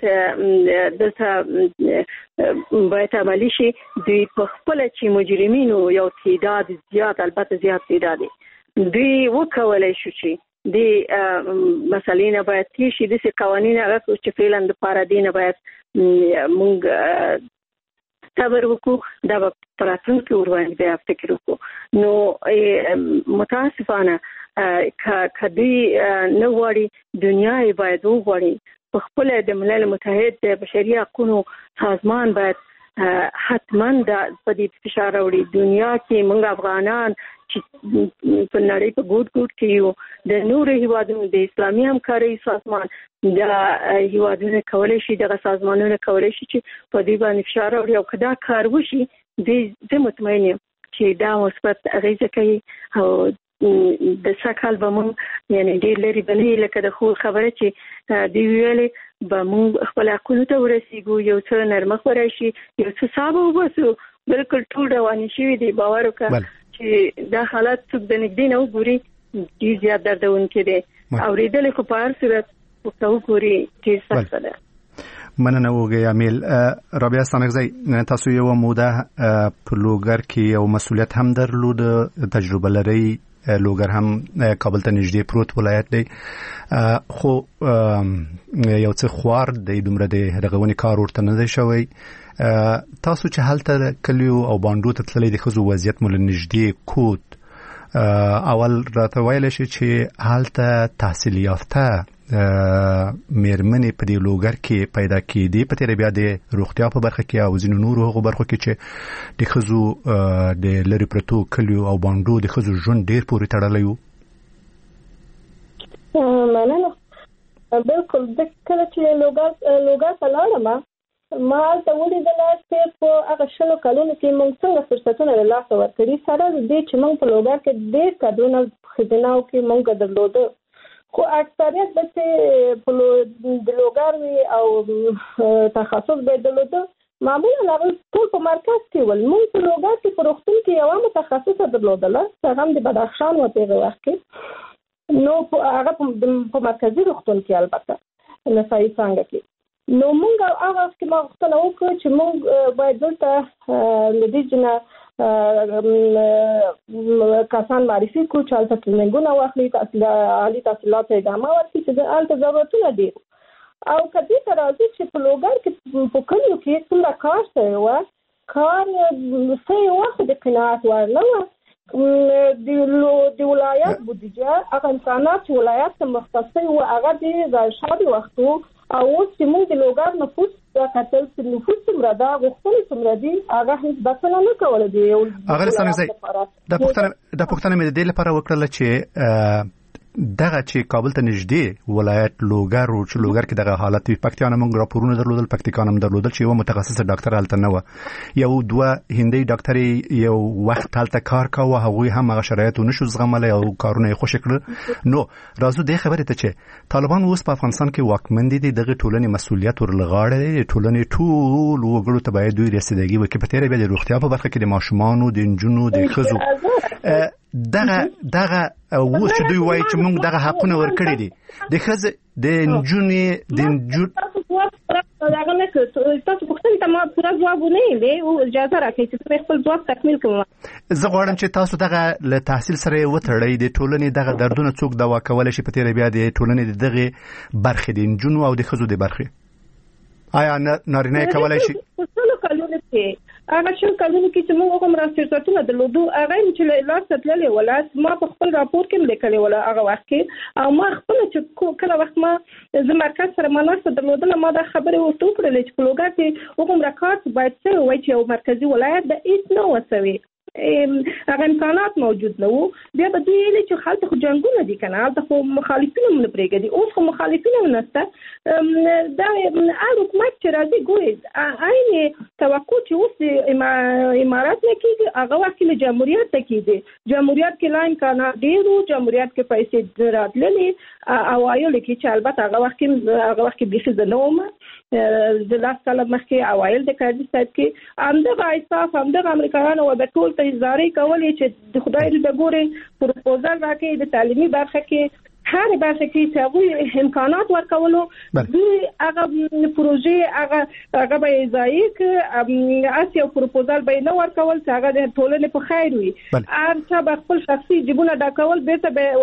دلته باید عملی شي. دوی په خپل چې مجرمین او یو تعداد زیات البته زیات تعداد دوی وکولای شو چې د مسلې نه باید تیشي د قوانین هغه چې فعلا د پارادینه باید مونږ صبر وکړو دا په راتلونکي وروايي بیا فکر وکړو. نو متاسفانه کدی نو وړي دنیا یې باید وغوړي په خپل د ملل متحد د بشري حقوقو سازمان باید حتما د په دې فشار وړي. دنیا کې موږ افغانان چې په نړۍ په ګوټ ګوټ کې یو د نورو هیوادونو د اسلامي همکارۍ سازمان د هیوادونو کولای شي دغه سازمانونه کولای شي چې په دې باندې فشار وړي او کدا کار وشي د مطمئن یم چې دا مثبت اغیزه کوي او د سکهال به مونږ یعنی ډېر لري بلې لکه د خو خبره چې دی ویلې به مونږ خپل حقونو ته ورسیږو یو څه نرمښت ورشي یو څه صابه وباسو. بالکل ټول رواني شوي دي باور وکړه چې دا حالت څوک د نږدې نه وګوري ډیر زیات دردونکي دي اوریدل خو په هر صورت وکړو پوری کې سخت ده.
مننه وګي امیل. رابعه ستانکزی تاسو یو موده په لوګر کې یو مسولیت هم درلود، تجربه لري. لوګر هم کابل ته نږدې پروت ولایت دی، خو یو څه خوار دی، دومره د رغونې کار ورته نه دی شوی. تاسو چې هلته کلیو او باندو ته تللی د ښځو وضعیت مو له نږدې کوت، اول راته ویلی شي چې هلته تحصیل یافته مېرمنې په دې لوګر کې پیدا کېدې، په تېره بیا د روغتیا په برخه کې او ځینو نورو هغو برخو کې چې د ښځو د لرې پرتو کلیو او باندو د ښځو ژوند ډېر پورې تړلی و.
مننه. بالکل د کله چې لوګر لوګر ته لاړم ما هلته ولیدله چې په هغه شلو کلونو کې موږ څنګه فرصتونه له لاسه ورکړي، سره د دې چې موږ په لوګر کې ډېر کادرونه ښځیناو کې موږ درلوده، خو اکثریت د د لوګر وي او تخصص به درلوده معمولا هغه ټول په مرکز کې ول. موږ په لوګر کې په روغتون کې یو متخصصه درلودله، هغه هم د بدخشان و په وخت کې، نو هغه په مرکزی روغتون کې البته نسایي څنګه کې. نو موږ هغه کې ما غوښتنه وکړه چې موږ باید دلته لدې جنا کسان معرفي کو چې هلته ټریننګونه واخلي، تحصیل عالي تحصیلات ادامه ورکړي چې هلته ضرورتونه دي. او کدی ته راځي چې په لوګر کې په کلیو کې څومره کار شوی و، کار څه وخت د قناعت وړ نه و. د ولایت بودیجه هغه امکانات چې ولایت ته مختص و هغه د ځایشادي وختو، او اوس چې موږ د لوګر نفوس کتل چې نفوس څومره ده، غوښتنې څومره دي، هغه هیڅ بسنه نه کوله دي.
هغه ستانکزی دا پوښتنه دا پوښتنه مې د دې لپاره وکړله چې دغه چې کابل ته نږدې ولایت لوګر او چې لوګر کې دغه حالت وي، پکتیا نه موږ راپورونه درلودل، پکتیکا هم درلودل چې یو متخصص ډاکټر هلته نه و، یو دوه هندي ډاکټرې یو وخت هلته کار کاوه، هغوی هم هغه شرایط نشو زغملی او کارونه یې خوشې کړل. نو راځو دې خبرې ته چې طالبان اوس په افغانستان کې واکمن دي، دغه ټولنې مسؤلیت ورلغاړه دی، ټولنې ټول وګړو ته باید دوی رسیدګي وکړي، په تېره بیا د روغتیا په برخه کې د ماشومانو د نجونو د ښځو دغه دغه اوس چې دوی وایي چې موږ دغه حقونه ورکړي دي د ښځې د نجونې د نجون
هغه نه کوي. تاسو پوښتنه ته ما پوره ځواب نه دی او اجازه راکړئ چې خپل ځواب تکمیل کړم.
زه غواړم چې تاسو دغه له تحصیل سره وتړئ، د ټولنې دغه دردونه څوک دوا کولی شي، په تېره بیا د ټولنې د دغې برخې د نجونو او د ښځو د برخې آیا نارینه یې کولی شي؟
په څلو کلونو کې هغه شل کلونو کې چې موږ هم راسترساتونه درلودو، هغه چې لاس تللی ولاس ما په خپل راپور کې لیکلی ولا هغه وخت کې، او ما خپل چې کله وخت ما زه مرکز سره مناسبه درلودله، ما دا خبرې ورته وکړلې چې په لوګر کې هغوم راکات باید څه وایي چې یو مرکزي ولایت د هېڅ نه وسوي، هغه امکانات موجود نه وو. بیا به دوی ویلې چې هلته خو جنګونه دي که نه، هلته خو مخالفین هم نه پرېږدي، اوس خو مخالفین هم نشته. دا هر حکومت چې راځي ګورې عین توقع چې اوس د امارات نه کېږي، هغه وخت کې له جمهوریت ته کېږي، جمهوریت کې لا امکانات ډېر وو، جمهوریت کې پیسې راتللې، عوایلو کې چې البته هغه وخت کې هغه وخت کې بیخي زه نه وم، د لاس کاله مخکې عوایل د کاردي صاحب کې همدغه ایساف همدغه امریکایانو و د ټول ته اظهارې کولې چې د خدای د ګورې پروپوزل راکړي د تعلیمي برخه کې هر برخه کې چې هغوی امکانات ورکولو، دوی هغه پروژې هغه هغه به یې ضایع کړي، هسې یو پروپوزل به یې نه ورکول چې هغه د ټولنې په خیر وي، هر چا به خپل شخصي جیبونه ډکول، بېرته به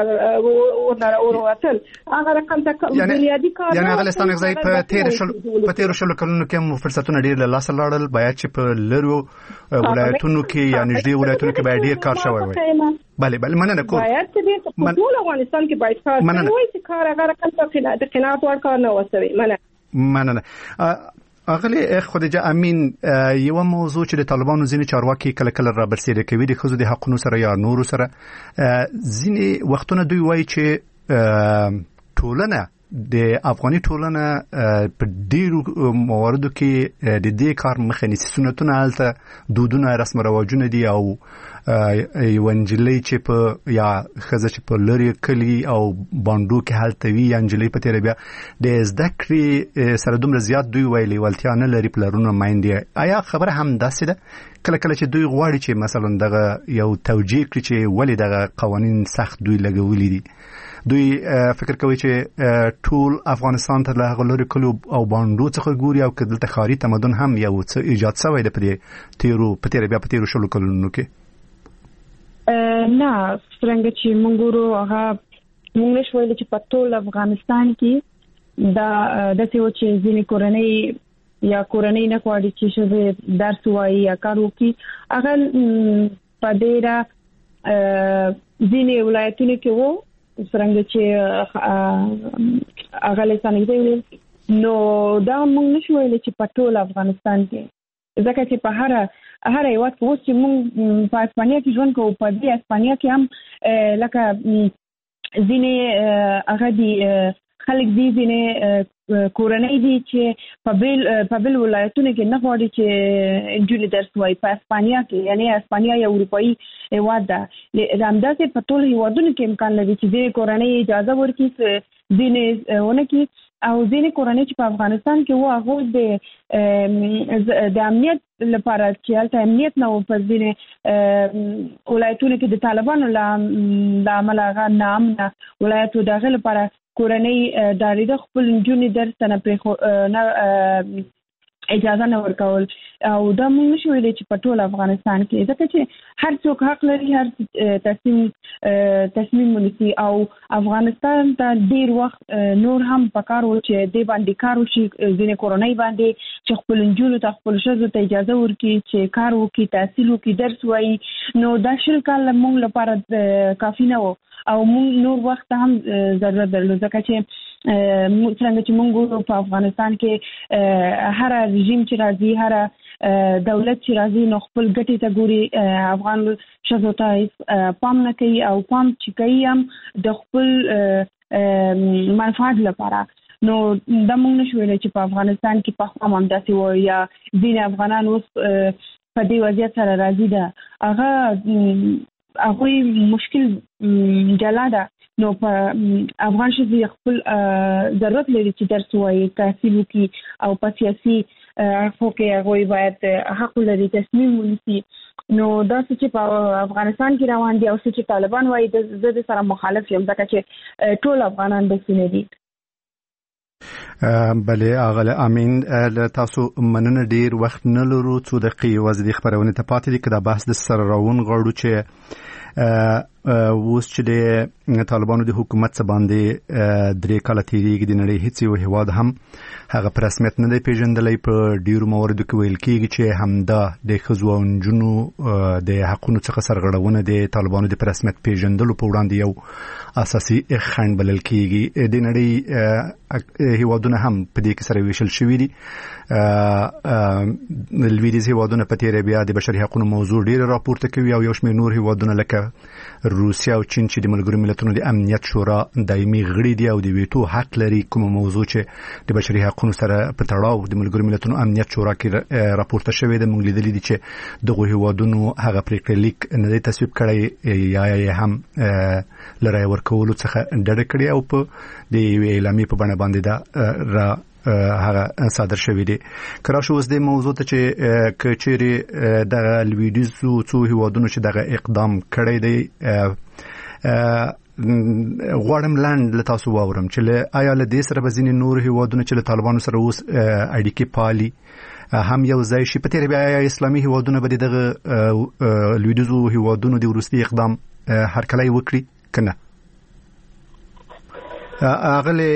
یې وروتل. هغه رقم ته بنیادي کار
یعنې هغه ستانکزی په تېرو شلو کلونو کې هم فرصتونه ډېر له لاسه لاړل، باید چې په لرو ولایتونو کې یا نږدې ولایتونو کې باید ډېر کار شوی وای. بله بله مننه کوم.
باید چې په ټول افغانستان کې باید کار شوی چې کار هغه رقم ته د قناعت وړ کار نه وسوي. مننه
مننه. اغلی خدیجه امین، یو موضوع چې د طالبانو ځینې چارواکي کله کله را برسېره کوي د ښځو د حقونو سره یا نورو سره، ځینې وختونه دوی وایي چې ټولنه د افغاني ټولنه په ډیرو مواردو کې د دې کار مخه نیسي. سنتونه هلته دودونه رسم رواجونه دي او یو انجلۍ چې په یا ښځه چې په لرې کلي او بانډو کې هلته وي یا انجلۍ په تېره بیا د زده کړې سره دومره زیات دوی وایي لیوالتیا نه لري پلرونه میندې. آیا خبره هم داسې ده کله کله چې دوی غواړي چې مثلا دغه یو توجیه کړي چې ولې دغه قوانین سخت دوی لګولي دي؟ دوی فکر کوي چې ټول افغانستان ته له هغه لرې کلو او بانډو څخه ګوري او که دلته ښاري تمدن هم یو څه ایجاد شوی دی په دې تېرو په تېره بیا په تېرو شلو کلونو کې؟
نه څنګه چې موږ ګورو هغه موږ نشو ویلی چې په ټول افغانستان کې دا داسې و چې ځینې کورنۍ یا کورنۍ نه غواړي چې ښځې درس ووایي یا کار وکړي. هغه په ډېره ځینې ولایتونو کې وو څنګه چې هغه لسانګي نو دا موږ نشو ویلی چې په ټول افغانستان کې ځکه چې په هر هر یو وخت اوس چې موږ په اسپانیا کې ژوند کوو په دې اسپانیا کې هم لکه ځینې هغه دي خلک دي ځینې کورنۍ دي چې په بل په بل ولایتونو کې نه غواړي چې انجلۍ درس وایي په اسپانیا کې، یعنی اسپانیا یو اروپایي هیواد ده. همداسې په ټول هیوادونو کې امکان لري چې ځینې کورنۍ اجازه ورکړي ځینې ونه کړي او ځینې کورنۍ چې په افغانستان کې وو هغه د د امنیت لپاره چې هلته امنیت نه و په ځینې ولایتونو کې د طالبانو له امله هغه ناامنه ولایت و د هغې لپاره کورنۍ ډارېده خپل نجونې درس ته نه پرېښو اجازه نه ورکول. او دا موږ نشو ویلی چې په ټول افغانستان کې ځکه چې هر څوک حق لري هر تصمیم تصمیم ونیسي او افغانستان ته ډیر وخت نور هم پکار و چې دې باندې کار وشي ځینې کورنۍ باندې چې خپل نجونو ته خپل ښځو ته اجازه ورکړي چې کار وکړي تحصیل وکړي درس وایي. نو دا شل کاله موږ لپاره کافي نه و او موږ نور وخت هم ضرورت درلود ځکه چې څنګه چې موږ ګورو په افغانستان کې هر رژیم چې راځي هر دولت چې راځي نو خپل ګټې ته ګوري، افغان ښځو ته پام نه کوي او پام چې کوي هم د خپل منفعت لپاره. نو دا موږ نشو ویلی چې په افغانستان کې پخوا هم همداسې وو یا ځینې افغانان اوس په دې وضعیت سره راضي ده. هغه هغوی مشکل جلا ده. نو په افغان ښځې خپل ضرورت لري چې درس ووایي تحصیل وکړي او په سیاسي اړخو کې هغوی باید حق لري تصمیم ونیسي. نو دا څه چې په افغانستان کې روان دي او څه چې طالبان وایي زه د سره مخالف یم ځکه چې ټول افغانان داسې نه دي.
بله اغله امین له تاسو مننه ډیر وخت نه لرو څو دقیقې یوازې د خبرونه ته پاتې دي که دا بحث د سره راون غواړو چې اوس چې د طالبانو د حکومت څخه باندې درې کاله تیریږي د نړۍ هیڅ یو هیواد هم هغه په رسمیت نه دی پیژندلی. په ډیرو مواردو کې ویل کېږي چې همدا د ښځو او نجونو د حقونو څخه سرغړونه د طالبانو د په رسمیت پیژندلو په وړاندې یو اساسي خنډ بلل کېږي. د نړۍ هیوادونه هم په دې کې سره ویشل شوي دي. لویدیځ هیوادونه په تېره بیا د بشري حقونو موضوع ډېره راپورته کوي او یو شمېر نور هیوادونه لکه روسیه او چین چې د ملګرو ملتونو د امنیت شورا دایمي غړي دي او د ویټو حق لري کومه موضوع چې د بشري حقونو سره په تړاو د ملګرو ملتونو امنیت شورا کې راپورته شوې ده. موږ لیدلي دي چې دغه هیوادونو هغه پریکړه لیک نه دی تصویب کړی یا یې هم له رایې ورکولو څخه ډډه کړې او په د یوې اعلامیې په بڼه باندې ده را هغه صادر شوی دی. کراش اوس د موضوع ته چې کچېری د لویدیځو څو هیوادونو چې دغه اقدام کړی دی غواړم لاند له تاسو واورم چې آیا له دې سره به ځینې نور هیوادونه چې له طالبانو سره اوس اړیکې پالي هم یو ځای شي؟ په تېره بیا اسلامي هیوادونه به دغه لویدیځو هیوادونو د وروستي اقدام هرکلی وکړي که نه؟ اغلی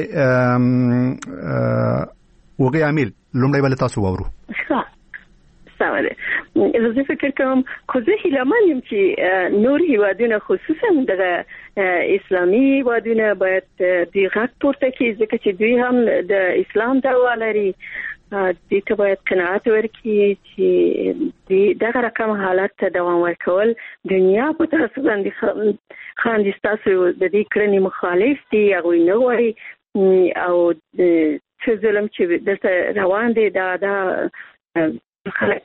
وګي عامل لومړی بل تاسو وورو.
ښه سمه ده. زه فکر کوم خو زه هیلهمن یم چې نور هیوادونه خصوصا دغه اسلامي هیوادونه باید د غږ پورته کړي ځکه چې دوی هم د اسلام دعوا لري. دوی ته باید قناعت ورکړي چې دغه رقم حالت ته دوام ورکول دنیا په تاسو باندې خاندي ستاسو د دې کړنې مخالف دي هغوی نه غواړي او څه ظلم چې دلته روان دي دا دا خلک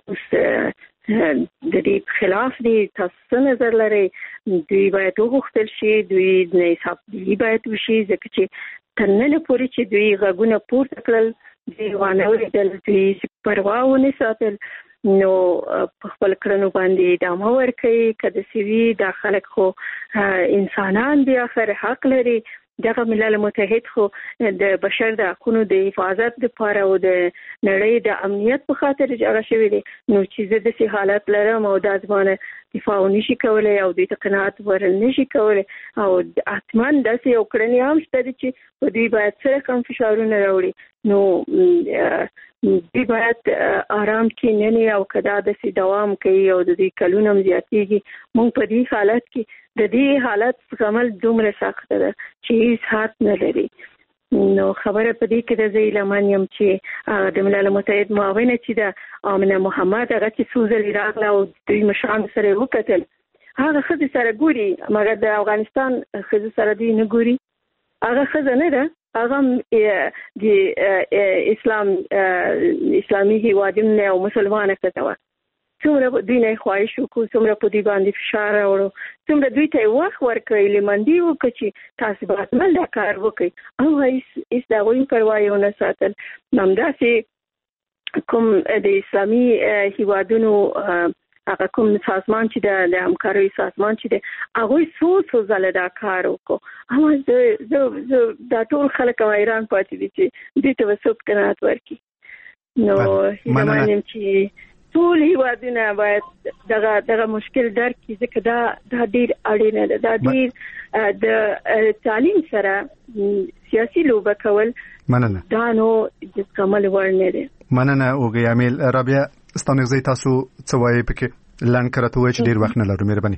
د دې خلاف دي. تاسو نظر لري دوی باید وغوښتل شي، دوی نه حساب دی باید وشي، ځکه چې تر نن پورې چې دوی غږونه پورته کړل دوی وانه ورېدل، دوی پروا ونه ساتل، نو په خپل کړنو باندې ادامه ورکوي. که د سوي دا خلک خو انسانان دي، آخر حق لري. دغه ملل متحد خو د بشر د حقوقو د حفاظت لپاره او د نړۍ د امنیت په خاطر جوړ شوی دی، نو چې زه د سي حالت لرم او د ځوانه دفاع نشي کولای او د تقنات ورل نشي کولای او اتمن د سي او کړنی هم شته چې په دوی باید سره کم فشارونه راوړي. نو دوی باید آرام کې نه نه او کدا د سي دوام کوي او د دې کلونو زیاتېږي. مونږ په دې حالت کې د دې حالت عمل دومره سخت ده چې هیڅ حد نه لري. نو خبره په دې کې د زیلمن يم چې د ملل متحد معاونه چې د امنه محمد هغه چې سوزل راغله او دوی مشران سره وکتل، هغه خزي سره ګوري، مګر د افغانستان خزي سره دی نه ګوري. هغه خزه نه ده، هغه د اسلام اسلامي هیوادونه او مسلمانانه کتاوه. څومره دوی نه خواهش وکړو، څومره په دې باندې فشار راوړو، څومره دوی ته وخت ورکړي لمندي وکړي چې تاسو باید مل دا کار وکړي، او هیڅ هیڅ دا وایي پروا یې ونه ساتل. همداسې کوم د اسلامي هیوادونو هغه کوم سازمان چې د همکارۍ سازمان چې د هغوی څو څو ځله دا کار وکړو، اما زه زه زه دا ټول خلک حیران پاتې دي چې دوی ته به څوک قناعت ورکړي. نو هیله منم چې ټول هیوادونه باید دغه دغه مشکل درک کړي، ځکه دا دا ډیر اړینه ده. دا ډیر د تعلیم سره سیاسي لوبه کول
مننه
دا نو د کمل ورنه ده.
مننه اوګي امیل رابعه ستانه زی تاسو څه وایي پکې لاند کرته وای چې ډیر وخت نه لرو، مهرباني.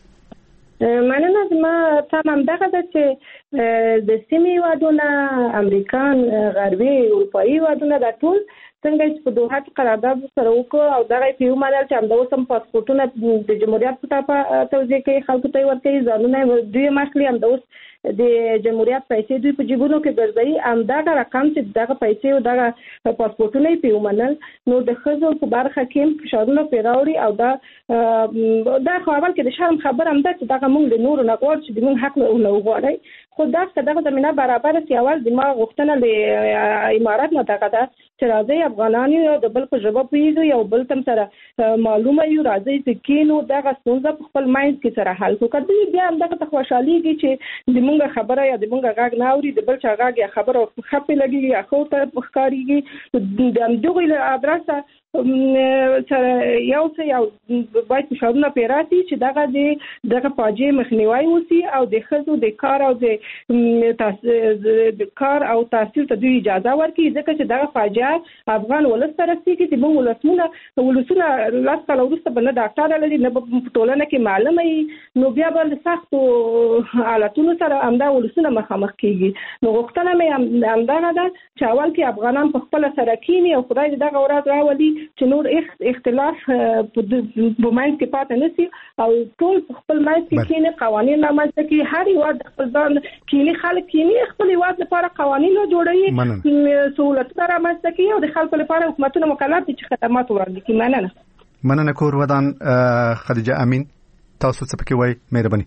مننه. زما تمام دغه د چې د سیمې هیوادونه، امریکان، غربي اروپایي هیوادونه دا ټول څنګه چې په دوحه کې قرارداد سره وکړو او دغه پیو مدل چې همدا اوس هم پاسپورتونه د جمهوریت په طرفه توزیع کوي، خلکو ته ورکوي، ځانونه دوی مخلي همدا اوس د جمهوریت پیسې دوی په جیبونو کې ګرځي، همدغه رقم چې دغه پیسې او دغه پاسپورتونه یې پیو منل، نو د ښځو په برخه کې فشارونه پرې راوړي. او دا دا خو اول کې د شرم خبره هم ده چې دغه موږ د نورو نه غواړو چې موږ حق له وغواړئ، خو دا که دغه زمینه برابر سي، اول د ما غوښتنه له امارات نه دغه ده چې راځي افغانان یو د بل په ژبه پوهېږي، یو بل تم سره معلومه یو، راځي چې کینو دغه ستونزه په خپل مایند کې سره حل کړو. که دوی بیا همدغه ته خوشحالېږي چې د مونږ خبره یا د مونږ غږ نه اوري، د بل چا غږ یا خبره خپې لګېږي یا ښو ته ښکارېږي، د همدغوی له ادرسه یو څه یو باید فشارونه پرې راسي چې دغه د دغه فاجعې مخنیوی وسي او د ښځو د کار او د کار او تحصیل ته دوی اجازه ورکړي، ځکه چې دغه فاجعه افغان ولس ته رسېږي چې موږ ولسمونه ولسونه لس کاله وروسته به نه ډاکټره لري، نه به په ټولنه کې معلمه وي، نو بیا به له سختو حالتونو سره همدا ولسونه مخامخ کېږي. نو غوښتنه مې همدغه ده چې اول کې افغانان په خپله سره کیني او خدای دې دغه ورځ راولي چې نور اختلاف په منځ کې پاتې نشي او ټول خپل منځ کې کینې قوانین رامنځته کړي، هر هیواد خپل ځان کینې خلک کینې خپل هیواد لپاره قوانین جوړوي، سهولتونه رامنځته کړي او د خلکو لپاره حکومتونه مکلف دي چې خدمات وړاندې کړي. مننه.
مننه کور ودان. خدیجه امین تاسو څه پکې وایي؟ مهرباني.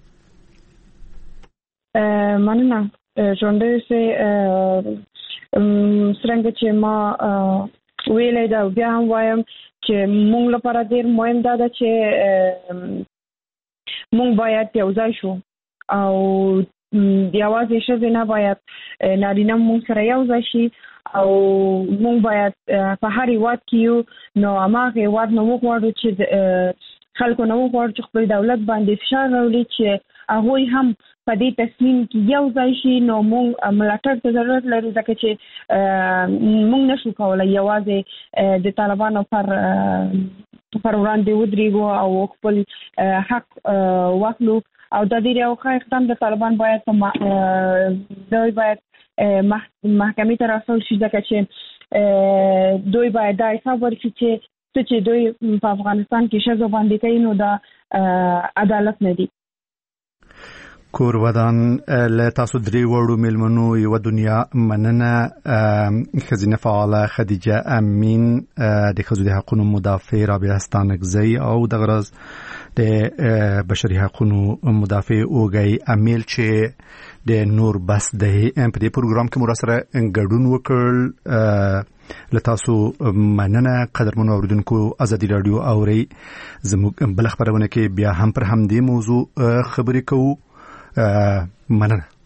مننه. ژوندۍ سه څنګه چې ما ویلې دا بیا هم وایم چې موږ لپاره ډېر مهم ده چې موږ باید یو ځای شو او یوازې ښځې نه باید نارینه موږ سره یو ځای شي او موږ باید په هر هیواد کې یو، نو هماغه هیواد نه وغواړو چې خلکو نه وغواړو چې خپل دولت باندې فشار راوړي چې هغوی هم په دې تصمیم کې یو ځای شي. نو موږ ملاتړ ته ضرورت لرو، ځکه چې موږ نشو کولی یوازې د طالبانو پر پر وړاندې ودرېږو او خپل حق واخلو. او د دې یو ښه اقدام د طالبان باید دوی باید محکمې ته راوستل شي، ځکه چې دوی باید دا حساب ورکړي چې څه چې دوی په افغانستان کې ښځو باندې کوي نو دا عدالت نه دی.
کور ودان له تاسو درې وړو ملمنو یو دنیا مننه خزینه فعاله خدیجه امین د خزو د حقوقو مدافع رابعه ستانکزی او د غرض د بشري حقوقو مدافع اوګي امیل چې د نور بس د ام پی پروګرام کې مراسره ګډون وکړ لتاسو مننه قدرمن اوردونکو ازادي رادیو اوري زموږ بل خبرونه کې بیا هم پر همدې موضوع خبرې کوو مننه